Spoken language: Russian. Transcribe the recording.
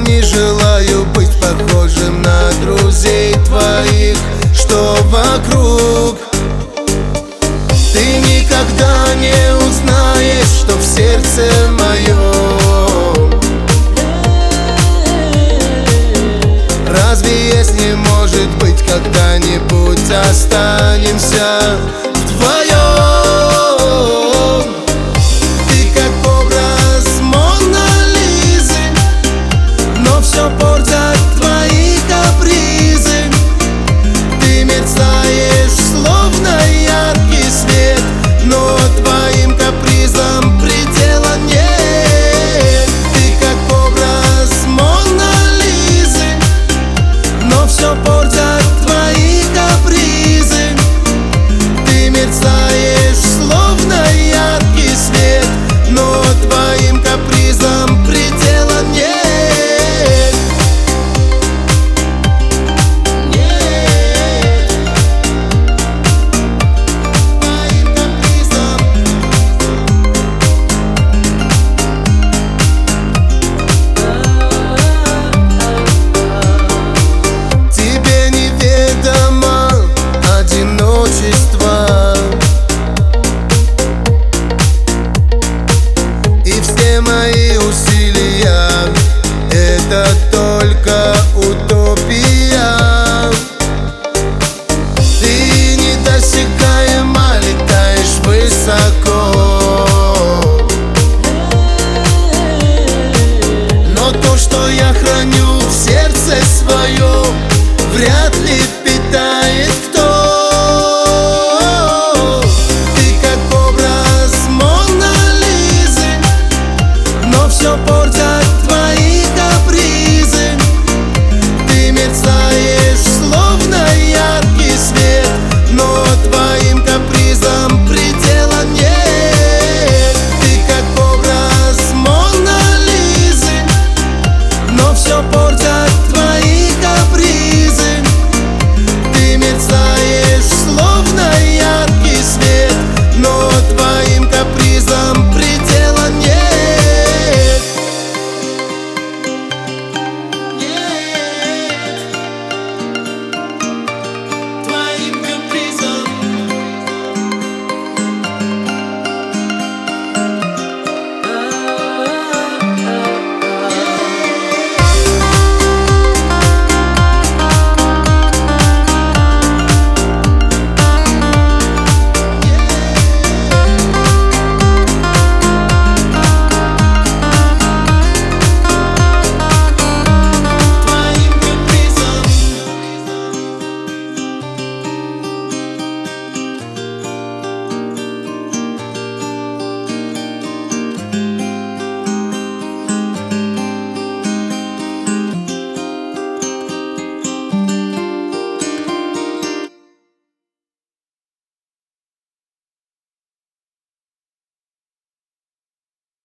не желаю быть похожим на друзей твоих, что вокруг. Ты никогда не узнаешь, что в сердце моем. Разве если, может быть, когда-нибудь останемся вдвоем? Ты как образ Мона Лизы, но все портят твои капризы. Ты мерцаешь, словно яркий свет, но твоим капризам предела нет. Ты как образ Мона Лизы, но все портят твои капризы. Ты мерцаешь, словно яркий свет, но твоим капризам предела нет. Мои усилия — это только утопия. Ты недосягаема, летаешь высоко, но то, что я храню,